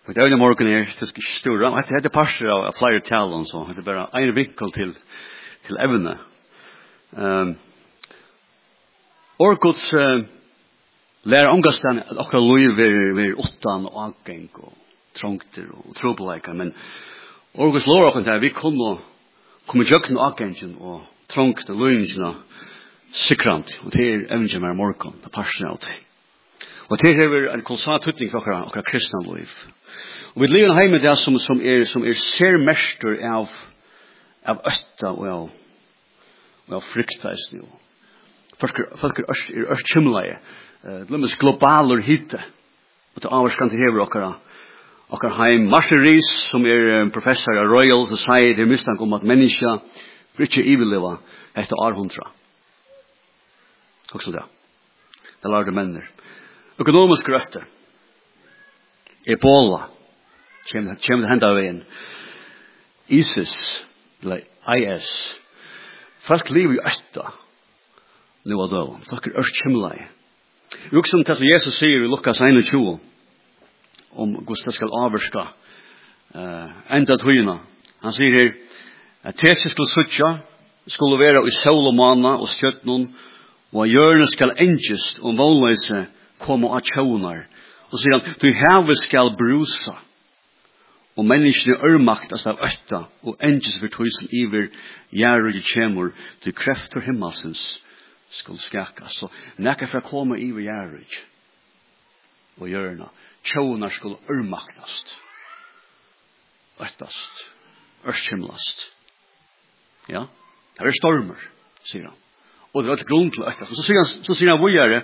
Och det är morgon är det ska stora. Att det passar av flyer talon så. Det är bara en vinkel till ämne. Orkuts lär omgastan att också löver åttan och angång och trångter och trubbelika men Orkus lår och där vi kommer jökna angången och trångt och lönjna sikrant och det är även mer morgon det passar åt. Och det är en kolossal tutning för våra kristna liv. Och vi lever hemma där som är särmäster av östa och fruktas nu. Folk är chimlaje. Lummes globaler hitte. Och det avskan till hever och heim Masteries som är professor av Royal Society misstank om att människa inte eviliva efter 800. Också det. Det lärde männer. Ekonomisk röster. Ebola. Kjem det hända av en. ISIS. IS. Folk lever ju ätta. Nu och då. Folk är kjemlai. Vi också om det som Jesus säger i Lukas 21. Om Gustav skal avvarska. Enda tøyna. Han säger här. At tesis skal suttja. Skulle være i sol og manna og stjøtnon. Og hjørne skal engest om vånløse komme av tjånar. Og sier han, du heve skal brusa. Og menneskene ørmaktas av øtta, og engest for tusen iver gjerrig kjemur, til krefter himmelsens skal skakas. Så nekka fra komme iver gjerrig og hjørna. Tjånar skal ørmaktast. Øttast. Ørskimlast. Ja, det er stormer, sier han. Og det er et grunn til øttast. Så sier han vågjere,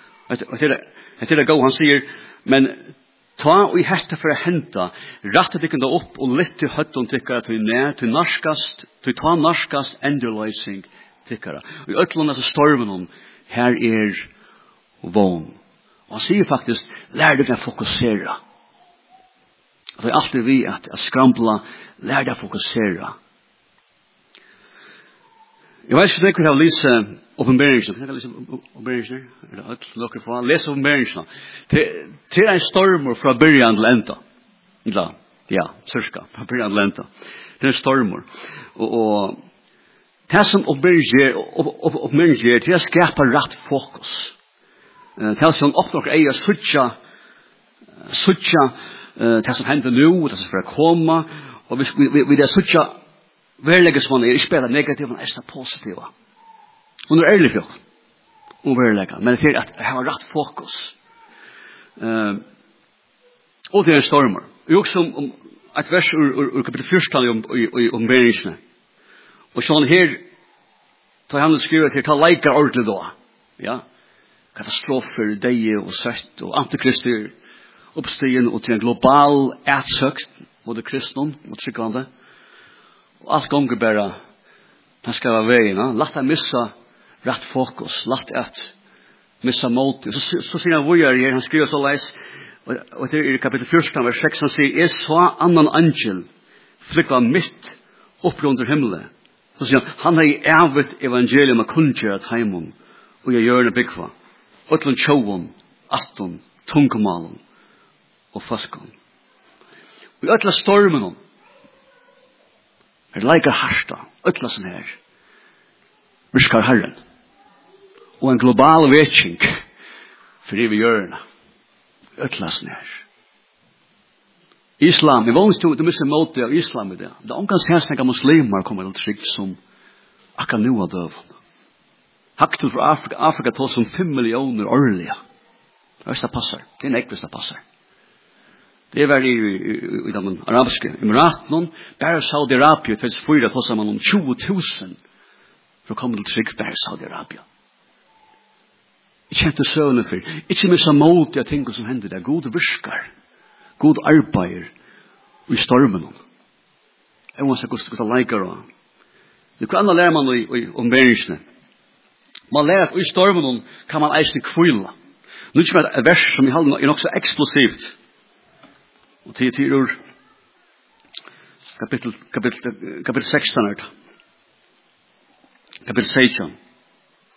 det er gå, han sier, men ta og i hette for å hente, rattet ikke da opp og litt til høtten tykkere til ned, til narskast, til ta narskast enderløsing tykkere. Og i øtlån av stormen her er vån. Og han sier faktisk, lær deg å fokusere. Og det er alltid vi at skrampla, lær deg å fokusere. Jeg vet ikke om jeg har lyst oppenberingen. Kan jeg lese oppenberingen? Er det alt lukker for? Les oppenberingen. Det er en stormer fra början til enda. Ja, cirka. Fra början til enda. Det er en stormer. Og det som oppenberingen gjør, det er å skapa rett fokus. Det er som oppnår ei å suttja det som hender nå, det som skal komme, og vi det suttja verlegges man er ikke bare negativ, men er positiva. Hun er ærlig for om verlegge, men det er at jeg har rett fokus. Og det er en stormer. Vi også om et vers ur kapitel 14 om bergensene. Og sånn her, da han skriver til, ta leikar ordentlig da. Ja, katastrofer, deie og søtt, og antikrister, oppstigen, og til en global ætsøkt, både kristne og tryggvande. Og alt gonger bare, det skal være veien, lagt deg missa rett fokus, lagt at missa måte. Så sier han hvor jeg han skriver så leis, og det er i kapitel 14, vers 6, han sier, jeg så annan angel, flykva mitt opp under himmelen. Så sier han har i evet evangelium av kunnskjøret at heimon, og jeg gjør det byggva, utlund tjåvun, atton, tungkomalen, og faskon. Og i ötla stormen leikar harsta, ötlasen her, viskar Herren, og en global vetsing, for vi gjør det, ötlasen her. Islam, vi vågnes til å miste måte av islam i det. Det er omgang særsnakka muslimer kommer til trygg som akka nu av døven. Haktel fra Afrika tål som 5 millioner årlige. Hvis det passer, det er nekvis det passer. Det var i de arabiske emiraten, bare Saudi-Arabia, 2004, tås man om 20 000 for å komme til trygg bare Saudi-Arabia. Jeg kjente søvnet for, ikke missa måte av ting som hender der, god virskar, god arbeider, og i stormen. Jeg må se hvordan leikar og det kan anna lærer man om bergensene. Man lærer at i stormen kan man eisne kvila. Nå er det et vers som er nok så eksplosivt. Og til ord kapitel 16 er det. Kapitel 16.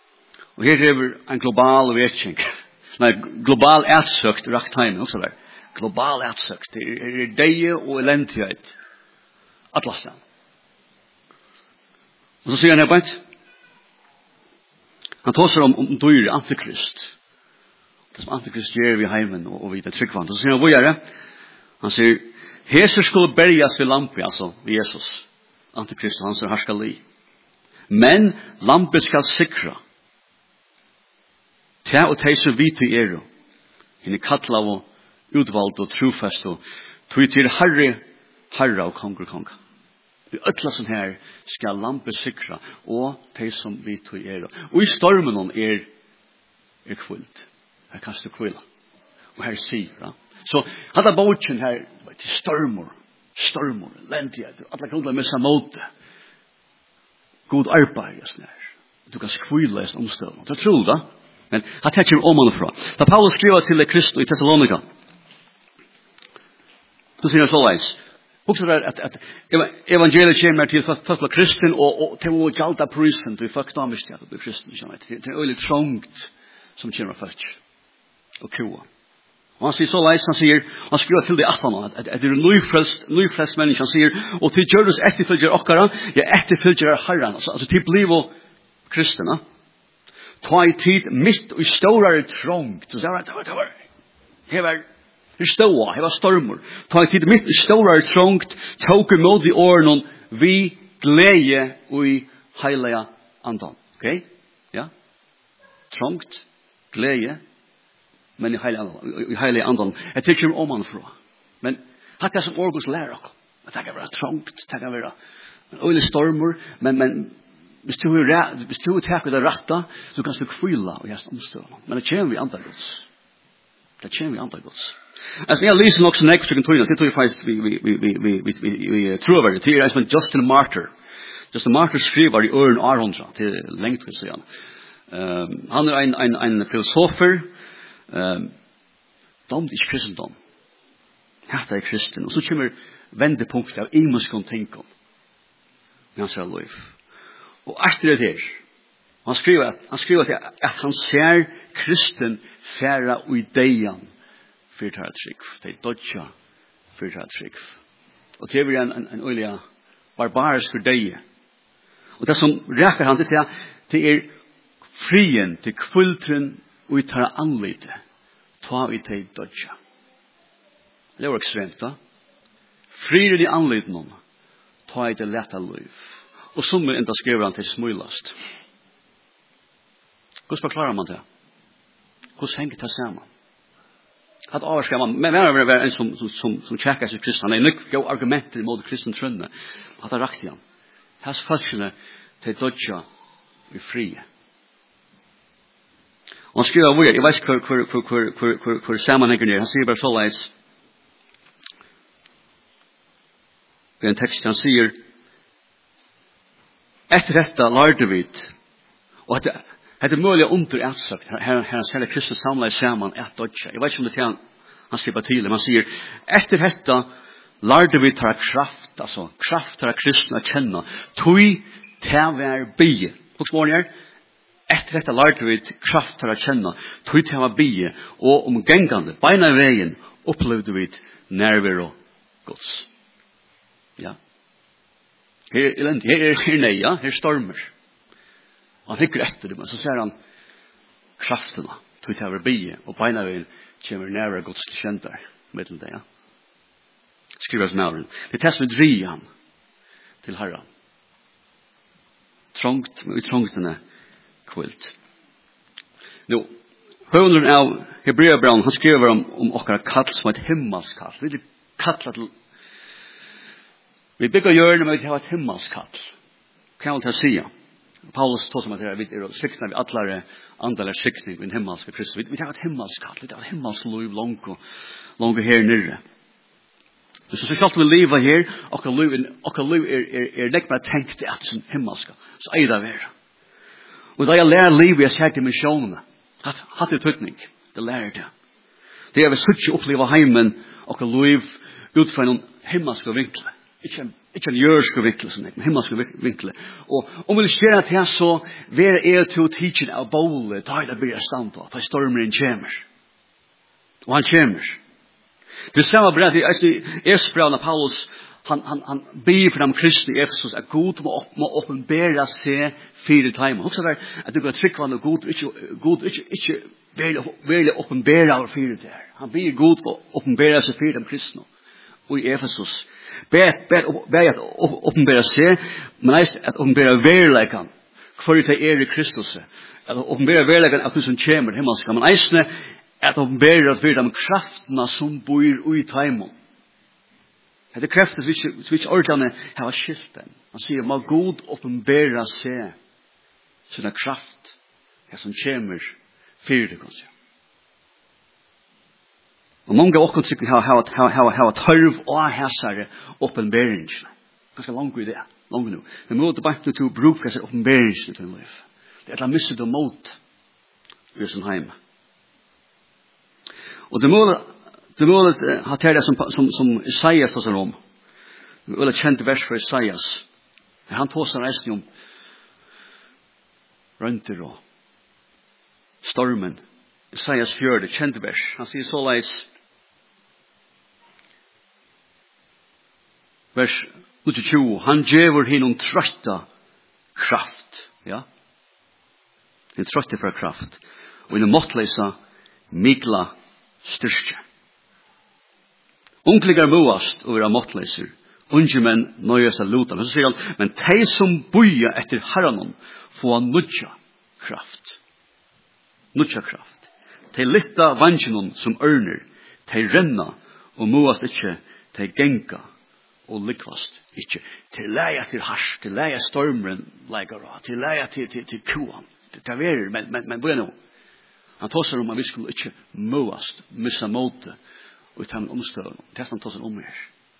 Og her er en global vetsing. Nei, global ætsøkt rakt heim også der. global atsøkt, det deie og elendighet. Atlastan. Og så sier han her på et. Han tåser om dyre antikrist. Det som antikrist gjør vi heimen og vi det tryggvann. Så sier han, hvor er det? Han sier, Jesus skulle bergas ved lampe, altså Jesus. Antikrist, han sier, her skal li. Men lampe skal sikra. Ta og teis og vite i eru. Hinn kattla og utvalgt og trofast og tog til herre og konga. I ötla sån her skal lampe sikra og teis som vite i eru. Og i stormen kvult. Her kan du kvilla. Og her sier, ja. Så hadde båten her til stormor, lentighet, alle kan missa måte. God arbeid, du kan skvila i omstøvn. Det tror da. Men han tenker om han fra. Da Paulus skriver til Kristus i Thessalonika, så sier han så leis. Også at evangeliet kommer til folk av kristen, og til å gjalda prisen, til folk da mist at du er kristen. Det er øyelig trångt som kommer folk. Og kua. Og han sier så leis, han skriver til det at det er nøyfrelst menneske, han sier, og til gjøres etterfølger okkara, etterfølger herren, altså til bliv og kristna. Ta i tid mitt og stårare trångt, så det var ståa, det var stormor. Ta i tid mitt og stårare trångt, tåk imot i åren vi glede og i heilige andan. Ok? Ja? Trångt, glede, men i heilige andan. Jeg tykker om han fra. Men hatt som Orgus lærer oss. Det kan være trångt, det kan være øyelig stormor, men hvis du taker det retta, så kan du kvila og gjøre omstøvende. Men det kommer vi andagods. Altså, jeg lyser nok så nekst for tøyene, det tror jeg faktisk vi tror over det. Det er som Justin Martyr. Justin Martyr skriver i øren Arondra, til lengt vil si han. Han er en filosofer, domt ikke kristendom. Hatta er kristen. Og så kommer vendepunktet av imenskon tinkom. Men han sier liv. Og etter det her, han skriver at han ser kristen færa ui deian fyrtara trygg. Det er dodja fyrtara trygg. Og det er en øyelig barbarisk deie. Og det som reker han til det er frien til kvultren ui tara anlite ta i teg dodja. Det var ekstremt da. Frier i anlite noen ta i det leta liv. Og som enda skriver han til smulast. Hvordan forklarer man det? Hvordan henger det sammen? At avskrev man, men det var en som tjekker seg kristen. Han er nok gode argumenter mot kristen trønne. At det rakt igjen. Hans falskene til dodja i frie. Og han skriver, jeg vet ikke hvor sammenhengen er. Han sier bare så leis. I en tekst han sier, etter dette lærte vi, og det er mulig under utsagt, her han sier Kristus samlet sammen et dodja. Jeg vet ikke om det er han sier bare tidlig, men han sier, etter dette lærte vi til kraft, altså kraft til kristne å kjenne, tog til å være bie. Hvorfor er etter dette lærte vi kraft til å kjenne, tog til å være bie, og omgengende, beina i veien, opplevde vi nærvær og gods. Ja. Her er neia, her stormer. Han hikker etter det, men så ser han kraftene, tog til å være bie, og beina i veien kommer nærvær og gods til kjenter, middel det, ja. Skriver som mauren. Det er det som driver han til Herren. Trångt, men utrångtene kvult. Nå, høvenderen av Hebreabraun, han skriver om okkara kall som et himmelskall. Vi er kallet til vi bygger hjørnet, men vi har et himmelskall. Hva er det å si? Paulus tog som at vi er sikna vi atlare andale sikning i en himmelske Kristus. Vi har et himmelskall, vi har et himmelsløy langt her nere. Hvis vi skal vi leva her, okkar liv er nekk med tenkt til at som himmelska, så er det vera. Og da jeg lærer liv, jeg ser dimensjonene. Hatt det tøytning, det lærer det. Det er vi sutt ikke oppleva heimen, okkar liv utfra en himmelska vinkle. Ikke en jørske vinkle, men himmelske vinkle. Og om vi skjer at jeg så, være er til teaching av båle, da er det blir stand av, da stormeren kommer. Og han kommer. Det samma brev till Efesbrevna Paulus han ber för de kristna i Efesus att Gud må uppenbara sig för time. Också där att det går trick från Gud inte väl uppenbara för det där. Han ber Gud må uppenbara sig för de kristna i Efesus. Ber att uppenbara sig, men att uppenbara verkligheten. För det är i Kristus. Att uppenbara verkligheten att du som kommer himmelska, men eisne att uppenbara att vi de krafterna som bor i time. Det är krafter som inte ordentligt har skilten. Han säger, må Gud uppenbara sig sina kraft, det som kommer för det, kanske. Och många av oss tycker har törv och häsare uppenbarelsen. Ganska långt i det, långt nu. Det måste bara inte till bruka sig uppenbarelsen till liv. Det är att missa det mot i sin hem. Och det måste ha till det som Isaias tar sig om. Det är ett känt vers för Isaias. Han tar sig resten om rönter och stormen. Isaias 4, känt vers. Han säger så leis. Vers 22. Han djävur hinom trötta kraft. Ja. En trötta för kraft. Och inom måttlösa mikla styrka. Unkligar moast och vara måttlösor. Unge män nöjes att luta. Men så säger han, men de som boja efter herranon får nudja kraft. Nudja kraft. De litta vangenon som örner. De renna og moast ikkje. De genka og likvast ikkje. De leia til hars. De leia stormren leikara. De leia til kuan. Det er verer, men bøy nå. Han tåser om at vi skulle ikkje moast, missa måte og ta en omstøvn. Det er han tåser om her.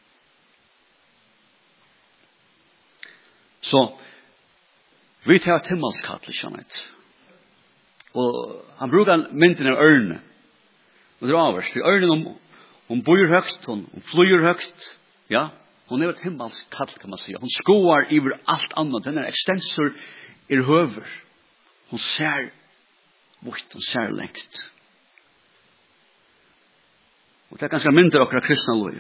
Så, vi tar et himmelskattel, kjennet. Og han brukar mynden av ørne. Og det er avers. For ørnen om bor høgt, om flyr høgt. Ja, hon er et himmelskattel, kan man si. Hon skoar iver alt annet. Den er ekstensor i høver. Hon ser bort, hon ser lengt. Og det er ganske mindre okra kristna liv.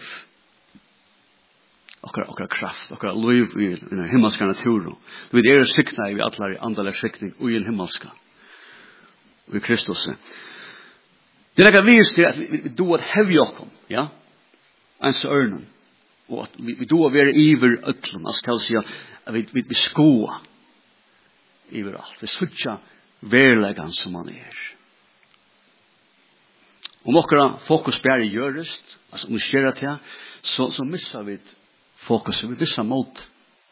Okra kraft, okra liv i den himmelska naturen. Vi er sikna i allar andala sikning i en himmelska. Og i Kristus. Det er nekka vis til at vi doar hevja okkom, ja? Ens ørnen. Og at vi doar være iver ötlun, altså til å si at vi skoa iver alt. Vi sutja verlegan som man er. Om okra fokus bare gjørest, altså om vi skjer til, så missar vi fokus, vi missar mot.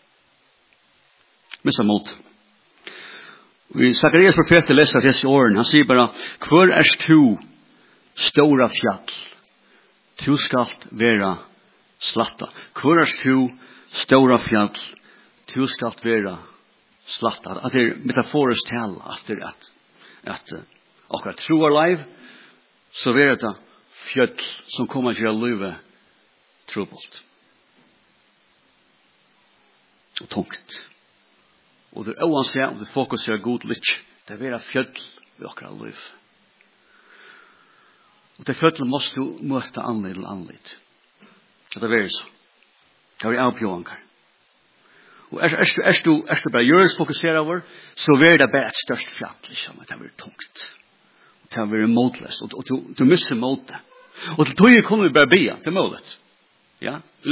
Missar mot. Vi Sakarias profet läser dessa åren, han säger bara, hvor erst du stora fjall, du skalt vera slatta. Hvor erst du stora fjall, du skalt vera slatta. Att det är metaforiskt tal att akkurat troar liv så är det fjall som kommer att göra livet trubbelt och tungt. Och det är oansett om det fokuserar god lyck. Det är fjall i akkurat liv. Och det fjall måste du möta anled till anled. Det är så. Det är avbjörningar. Og du bare gjøres fokusere over, så er det bare et størst fjall, liksom, at det blir tungt. Det blir motløst, og du misser motet. Og til tog kommer vi bare bia, til målet. Ja, vi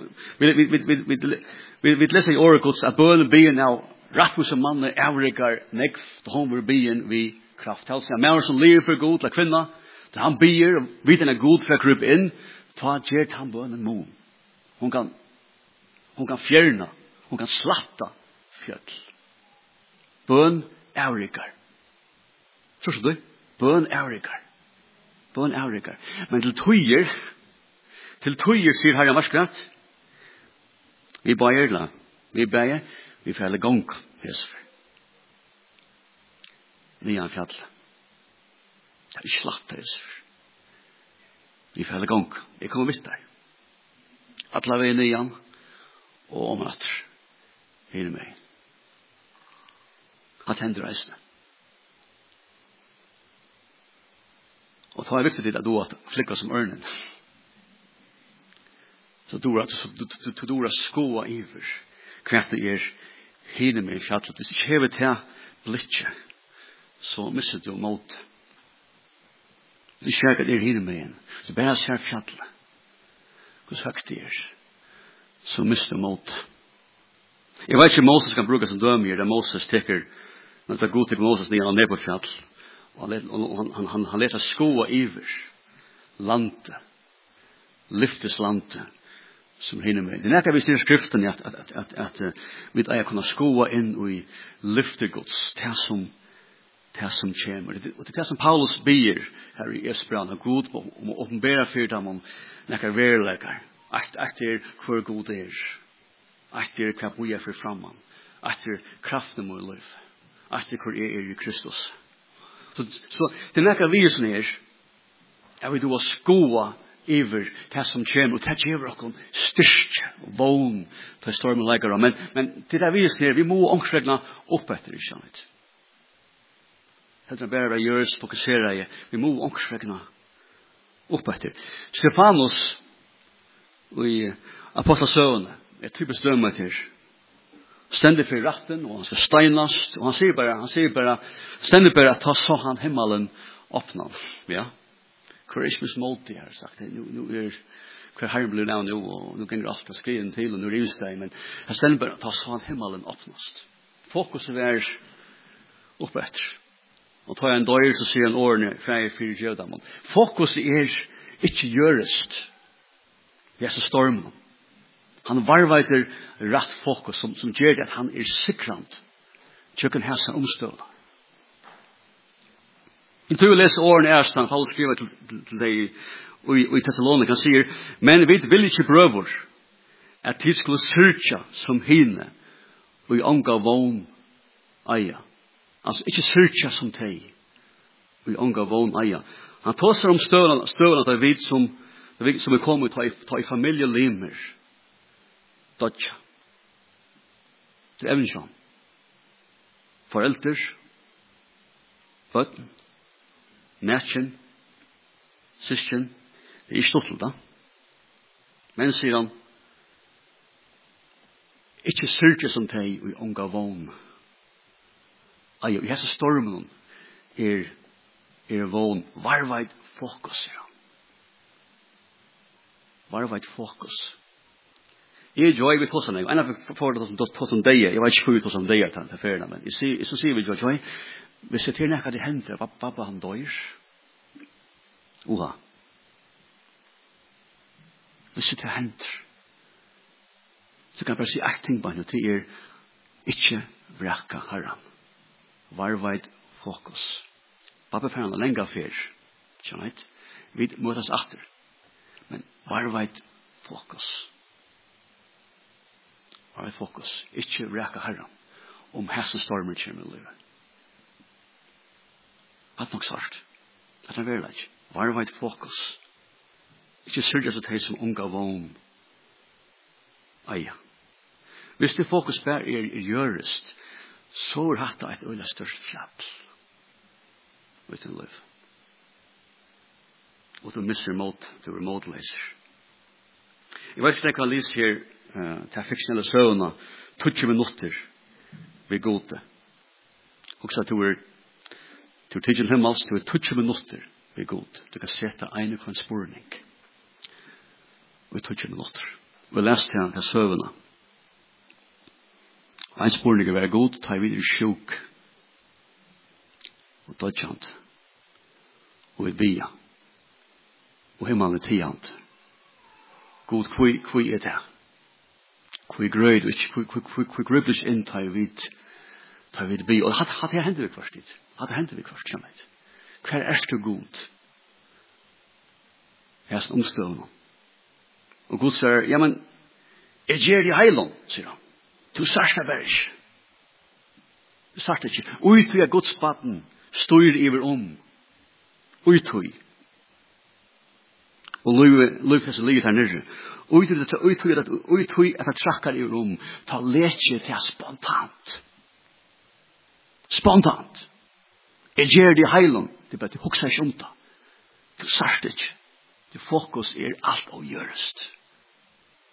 leser i Oragods at bønnen bien av rattvise mannen avrigar nekv, til hun vil bien vi kraft. Altså, en mann som lever for god, til kvinna, til han bier, og vet han er god for å krype inn, ta gjert han bønnen mon. Hun kan fjerne, hon kan slatta fjall. Bøn avrigar. Så du? Bøn avrigar. Bøn avrigar. Men til tøyer, sier Herre Marskrat, vi bærer, vi fæller gong, Jesper. Nian fjall. Det er ikke slatta, Jesper. Vi fæller gong. Jeg kommer vidt der. Atla vi nian, og om natter. Hele meg. At hender reisene. Og ta er viktig til at du at flikka som ørnen. Så du har skoa iver. Kvart det hine med fjallet. Hvis du ikke hever til blitje, så misser du mot. Hvis du ikke hine med en, så bare ser fjallet. Hvor høgt det så mister du mot. Jeg vet ikke Moses kan bruke som dømer, da Moses tekker, når det er god til Moses når han er på fjall, og han leter skoa iver landet, lyftes landet, som hinner med. Det er nekka vi styrer skriften at vi er kunne skoa inn og i lyftegods, det som kommer. Og det er det som Paulus ber her i Esbran, og Gud om å åpenbære for dem om nekka verleggere, etter hvor god det etter hva vi er for framman, etter kraften må liv, etter hvor i Kristus. Så det er nekka vi som er vi då skoa iver det som kommer, og det gjør oss styrke og vogn til stormen leggere. Men det er vi som vi må omkregna opp etter, ikke sant? Det er bare å gjøre oss fokusere i, vi må omkregna opp etter. Stefanus i Apostelsøvene er typisk dømme til stendig for ratten, og han skal steinast, og han sier bare, stendig bare at ta så han himmelen åpna. Ja. Christmas måltid har sagt. Nu hver herren blir nå, og nu ganger alt skriven til, og nu rives det, men han stendig bare at ta så han himmelen åpnast. Fokuset er oppe etter. Og tar jeg en døyr, så sier han årene, fra 4 jødamon. Fokuset er ikke gjørest. Det er så stormen. Han varveiter rett fokus som gjør det at han er sikrant. Tjøkken hæsa omstøvda. Jeg tror vi leser årene Erstan, Paulus skriver til deg i Thessalonika, han sier, men vi vil ikke prøver at de skulle syrtja som hine og i ånga vogn eia. Altså, ikke syrtja som teg og i ånga vogn eia. Han tåser om støvna at det er som er kommet ta i familielimer dodja. Det er evensjon. Foreldre, bøtten, nætjen, syskjen, det er ikke stått til det. Men, sier han, ikke syrke som teg i unga vogn. I hese stormen er vogn varveit fokus, sier han. Varveit fokus. Jeg joy vi tås han, en av tås om deg, jeg vet ikke hvor vi tås om deg til ferien, men så sier vi joy, hvis jeg til nekka det hender, hva han døyr? Oha. Hvis jeg til hender, så kan jeg bare si ett ting på henne, det er ikke vreka herran. Varveit fokus. Pappa for han lenga fyr, skjønner jeg? Vi møtes atter. Men varveit fokus. Varveit fokus. Ikke vreka herran. Om hessen stormen kommer i livet. At nok svart. At han verleik. Varveit fokus. Ikke syrja så teg som unga vogn. Eia. Hvis det fokus bare er gjørest, så er hatt et øyla størst fjall. Uten liv. Og du misser mot, du er motleiser. Jeg vet ikke hva Lise her, til fiksjonelle søvna, 20 minutter ved gode. Og så at du er tidgen himmels, du er 20 minutter ved god. Du kan sette en og en spurning. Og 20 minutter. Vi leste her til søvna. En spurning er være god, ta videre sjuk. Og dødjant. Og vi bia. Og himmelen er tiant. God, hvor er det? Hvor grøy du ikke? Hvor grøy du ikke inn, ta vid bia. Og hatt det hender vi først dit. Hatt det hender vi først, skjønner jeg. Hver er du god? Jeg er sånn omstående. Og Gud sier, ja, men jeg gjør det i heilån, sier han. Du sørste bare ikke. Du sørste ikke. Uitøy er Guds baden, styr iver om. Uitøy. Og løy til seg livet her nere. Uitøy at det trakkar iver om. Ta letje til spontant. Spontant. Jeg gjør det i heilån. Det er bare til hoksa ikke om det. Du sørste ikke. Det fokus er alt å gjørest.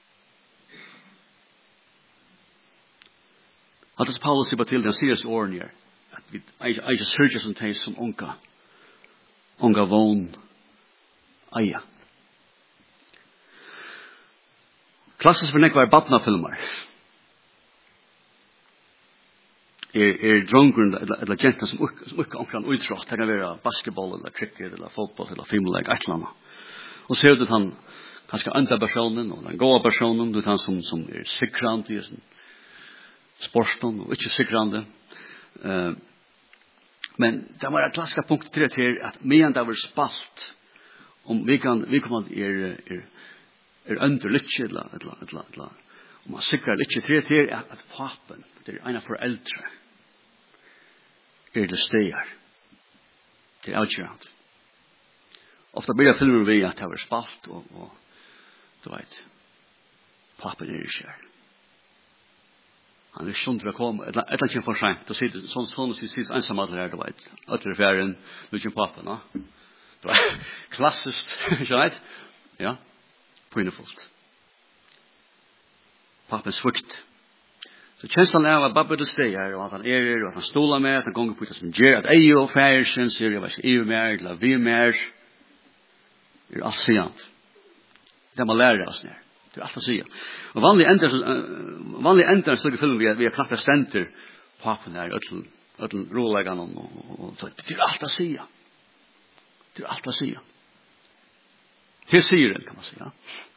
Att det Paulus säger till den seriösa åren här. Att vi inte sörjer som tej som unga vån. Aja. Klassiskt för nekvar badnafilmer. Drongren eller gentan som ikke omkring utrått. Det kan være basketball eller cricket eller fotball eller filmleg, et eller annet. Og så er det han kanskje andre personen og den gode personen, det er han som sikrande i sporten og ikke sikrande. Men det var et klassisk punkt til at medan det var spalt om vi kommer under litt eller om man sikrer litt til at papen, det er en av foreldre, det steger. Det er avgjørende. Ofta blir filmen vi at det var spalt og du vet, papen ikke her. Han skjønt å komme, et eller annet for sent, og sier sånn sier ensamhet her, du vet, etter ferien, nu kommer papen, no? Det var klassisk, ikke vet? Ja, pinnefullt. Papen svikt. Så känslan är att babba det stegar och att han och att han stolar med, att han gånger på det som ger, att ej och färsen ser jag vad är mer, eller vi mer. Det är allt sent. Det man lär oss ner. Det är allt att säga. Och vanlig ändrar så film vi har knappt center papen där öll rolägan och så det är allt att säga. Det är allt att säga. Till syren kan man säga.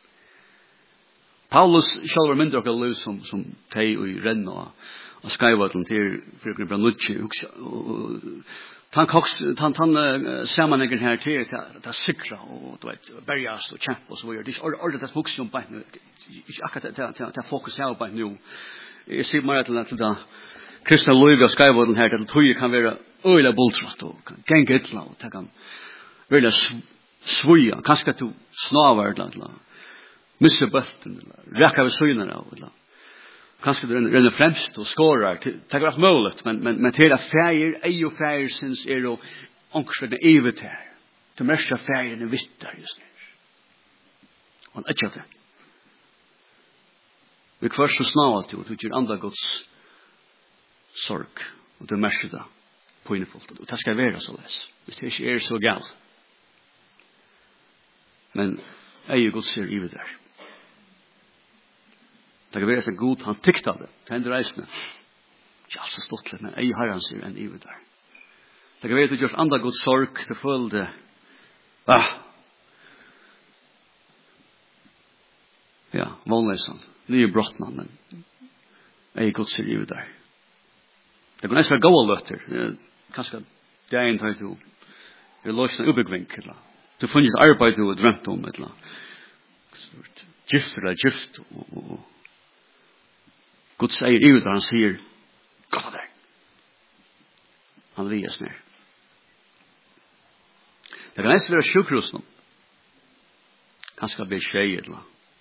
Paulus själva mindre och lus som tej och renna och skyvatten till för att bli lutche och han sammanhängen här till att sikra och du vet bergas och kämpa och så vidare. Det är ordet att fokusera på nu. Jag kan fokusera på nu. Jag ser mer till det kristna livet och skyvatten här att tror kan vara öliga bultrott och kan gänga ett lag och kan välja svoja kanske du snavar eller missa bulten eller räcka över synerna eller kanske det renner främst och skårar det kan vara möjligt men till att färger ej och färger syns är då omkring evigt här det mesta färgen är vittar just nu och ett det vi kvar så snart att du gör andra Guds sorg och det mesta där poängfullt och det ska vara så läs det är så galt men ej Guds ser evigt där. Det kan være så god han tykta det. Tenn reisende. Ikke alt så stått litt, men ei har han sier enn ivet der. Det kan være at du gjørs andre god sorg til følge. Ja, vanligsen. Nye brottene, men ei god sier ivet der. Det kan nesten være gode løtter. Kanskje det er en tøy til. Det er løsene ubyggvink. Du finnes arbeid du har drømt om. Gift eller gift og Gud säger ut och han säger gott där. Han vias ner. Det kan nästan vara sjukhus nu. Kanske bli tjej eller.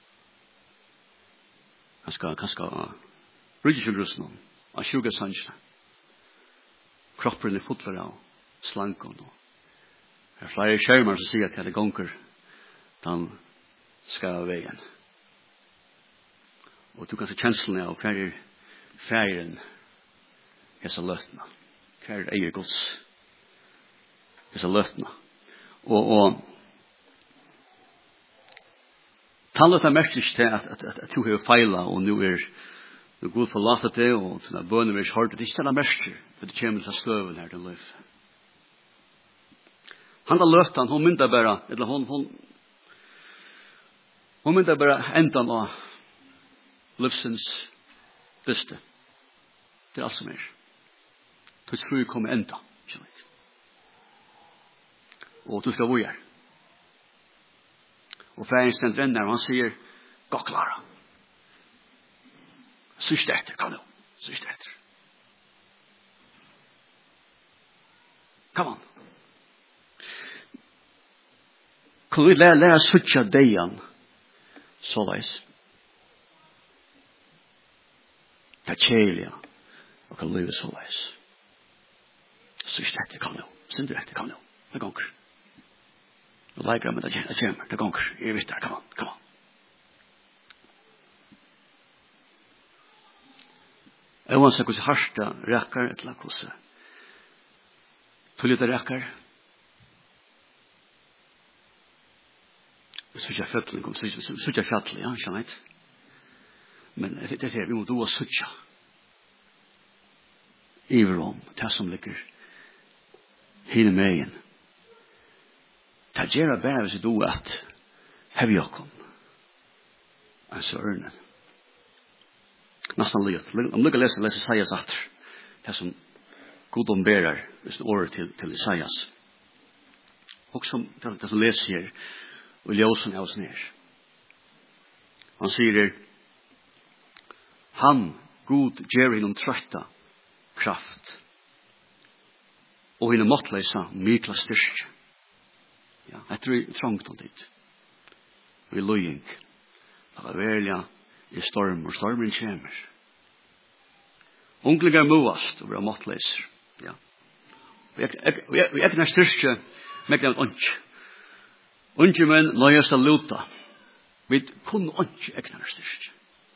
Kanske sjukhus nu. Och sjukhus kroppen är full av slankon. Här flera skärmar så säger att det gånger den ska vägen. Och du kan se känslan av färgen hesa lötna. Färgen är Guds hesa lötna. Och talet är mest till att du har feilat och nu är du god förlåtet det och när bönen är hårt. Det är mest för det kommer att slöven här till liv. Han har lötan, hon myntar bara, eller hon myntar bara ändan av livsens beste. Det er alt som er. Du tror jeg kommer enda. Og du skal bo her. Og færen stendt renner, og han sier, gå klara. Sørst etter, kan du. Sørst etter. Come on. Kan vi lære sutja deian så veis? Det er kjælige og kan leve så leis. Sørst etter kan jo. Synder etter kan jo. Det gonger. Og leikere med det kommer. Det gonger. Jeg vet det. Come on. Oansett hvordan harsta rekker, eller hvordan tullet rekker. Sucha fjötlen kom, sucha fjötlen, ja, skjønner jeg. Men det er vi må doa sucha. Iverom, det som ligger hine megen. Det gjør bare hvis du at hevi okkom. Altså ørnen. Nastan lyt. Om lukka lese Isaias atter. Det som god omberar hvis det året til Isaias. Og som det som leser her og ljósen av oss ned. Han sier han, god, gjør hinnom trøtta kraft og hinnom måttleisa mykla styrk. Ja, jeg tror trångt om dit. Vi løying. Det er velja i storm, og stormen kommer. Unglingar movast og bra måttleiser. Ja. Vi eknar styrke megnar ånds. Unge menn nøyast a luta. Vi kunne ikke eknar styrst.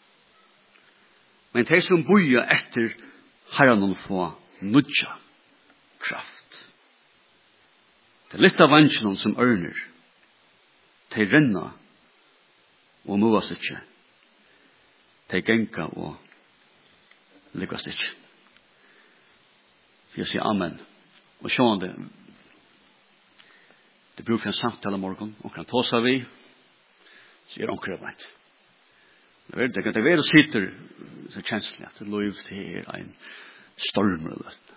Men de som boja etter herran få nudja kraft. Det litt av vansjen som ørner. De renna og movast ikke. De genka og lykkast ikke. For jeg sier amen. Og sjående det bruk for en samtale morgen, og kan ta seg vi, så er det veit. Det kan være sitter så kjenslig at det lov til en stormreløtt.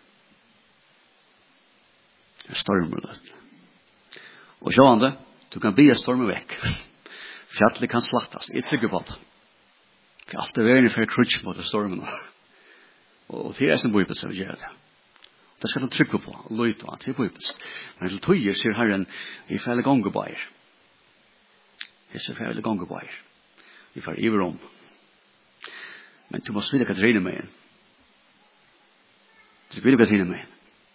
En stormreløtt. Og sjående, du kan bli stormen vekk. Fjallet kan slattas, jeg trygger på det. For alt er verden for krutsk mot stormen. Og til jeg som bor på seg å gjøre det. Det skal du trykke på, og løyte av til bøybest. Men til tøyer sier Herren, vi fælle gongebøyer. Jeg sier fælle gongebøyer. Vi fær iver om. Men du må svide hva dreine med en. Du svide hva dreine med en.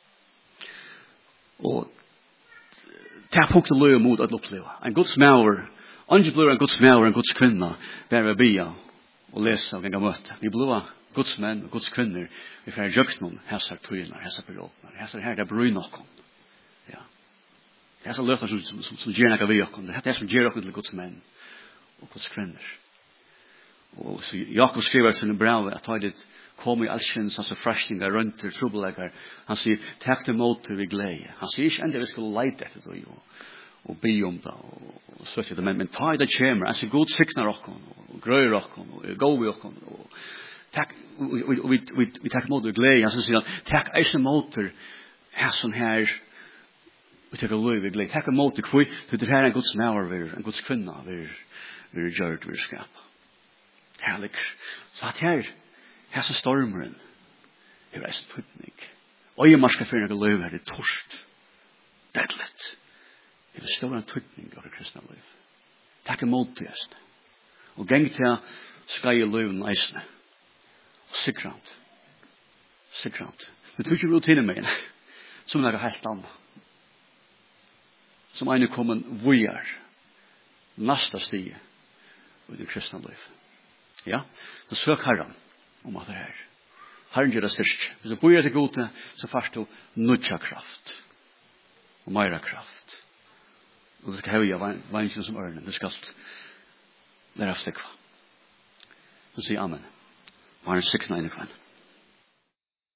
Og det er punktet løy mot at oppleva. En Guds maur, andre blir en Guds maur, en Guds kvinna, der vi bia og lesa og genga møte. Vi blir Guds menn og Guds kvinner, vi får jøknum, hessar tøyner, hessar periodner, hessar her, det bryr nokon. Ja. Hessar løfter som gjør nekka vi okon, det er som gjør okon til Guds menn og Guds kvinner. Og så Jakob skriver til en brev, at han kom i allskjens, altså frashtingar, rønter, trubbeleggar, han sier, takk det mot til vi glede. Han sier ikke enda vi skulle leite etter det, og be om det, og søke det, men ta i det kjemer, han sier, god siknar okon, og grøyer okon, og gå vi okon, og takk, og vi takk mot og glede. Han sier, takk eisen moter, hæsson her, vi takk lov vi glede. Takk moter, hvor det her er en Guds maur, en Guds kvinna, vi gjør vi skapa. Herlig. Så at her så stormeren, her er eisen tøytning. Og jeg marska fyrir noe løy, her er torst, deadlet. Her er stor en tøytning av det kristna løy. Takk moter, og geng til skai løy eisne. Sikrant. Det tror ikke rutine med en. Som noe helt annet. Som en er kommet vujar. Nasta stige. Og det kristne liv. Ja. Så søk Herren om at det er. Herren gjør det styrk. Hvis du vujar til gode, så først du nudja kraft. Og meira kraft. Og du skal hevja vannsjen som ørnen. Du skal lære av stikva. Så sier amen. Var en sikna inn i kvann.